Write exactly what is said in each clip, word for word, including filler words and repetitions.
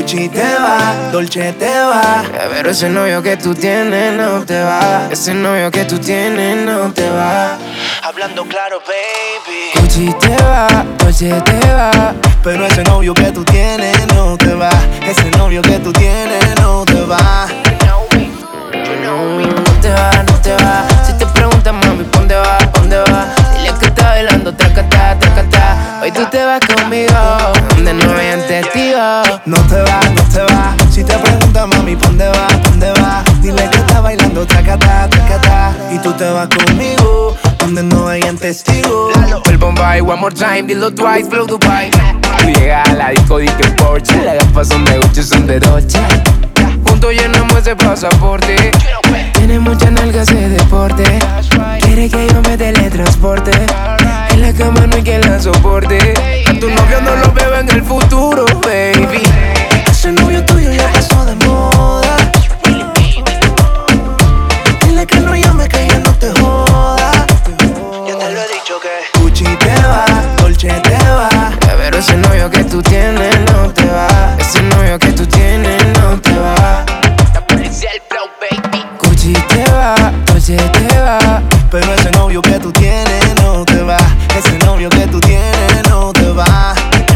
Gucci te va, Dolce te va. Pero ese novio que tú tienes no te va. Ese novio que tú tienes no te va. Hablando claro, baby. Gucci te va, Dolce te va. Pero ese novio que tú tienes no te va. Ese novio que tú tienes no te va. No te va, no te va. Si te preguntan, mami, ¿dónde va? ¿Dónde va? Dile que está bailando, tracata, tracata. Hoy tú te vas conmigo, donde no hayan testigos. No te va, no te va. Si te preguntan, mami, ¿dónde va? ¿Dónde va? Dile que está bailando, tracata, tracata. Y tú te vas conmigo, donde no hayan testigos. El Bombay, one more time, dilo twice, flow Dubai. Tú llegas a la disco, di que Porsche. Las gafas son de Gucci, son de Dolce. Juntos llenamos ese pasaporte. Tiene muchas nalgas de deporte. Quiere que yo me teletransporte. En la cama no hay quien la soporte. A tu novio no lo veo en el futuro, baby. Ese novio tuyo ya pasó de moda. Dile que no llame, que ya no te joda. Ya te lo he dicho que Gucci te va, Dolce te va. Pero ese novio que tú tienes no te va. Ese novio que tú tienes no te va. La policía el flow, baby. Gucci te va, Dolce te va. Pero ese novio que tú tienes no te va. Ese novio que tú tienes no te va.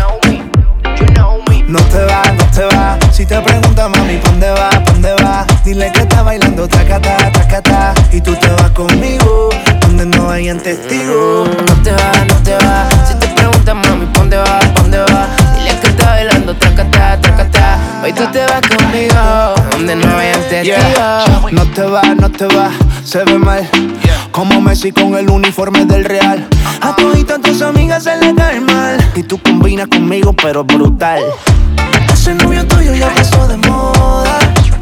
No te va, no te va. Si te preguntan, mami, ¿dónde va? ¿Dónde va? Dile que está bailando, tracata, tracata. Y tú te vas conmigo, donde no hayan testigos. No te va, no te va. Si te preguntan, mami, ¿dónde va? ¿Dónde va? Dile que está bailando, tracata, tracata. Hoy tú te vas conmigo, donde no hayan testigos. Yeah. No te va, no te va, se ve mal. Como Messi con el uniforme del Real. A toditas tus amigas se le cae mal. Y tú combinas conmigo, pero brutal. Ese novio tuyo ya pasó de moda.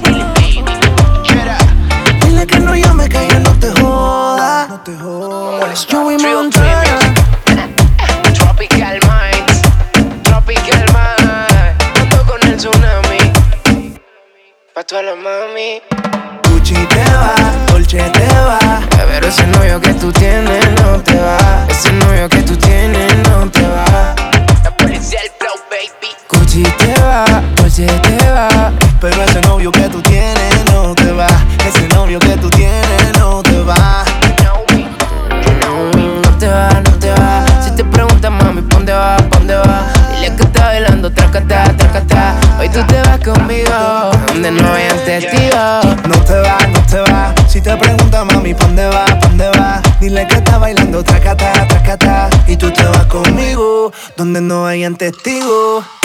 Dile que no llame, que ya no te joda. No te jodas. Joey Montana. Tropical Minds, Tropical Minds. Ando con el tsunami. Pa' toda la mami. Gucci te va, Dolce te va. Pero ese novio que tú tienes no te va. Ese novio que tú tienes no te va. La policía el flow, baby. Gucci te va, Dolce te va. Pero ese novio que tú tienes no te va. Ese novio que tú tienes no te va. No te va, no te va. Si te preguntan, mami, ¿dónde va? ¿Dónde va? Dile que está bailando, tracata, tracata. Hoy tú te vas conmigo, donde no hayan testigos. No te va, no te va. Si te preguntan, mami, ¿dónde va? ¿Dónde va? Dile que está bailando, tracata, tracata. Y tú te vas conmigo, donde no hayan testigos.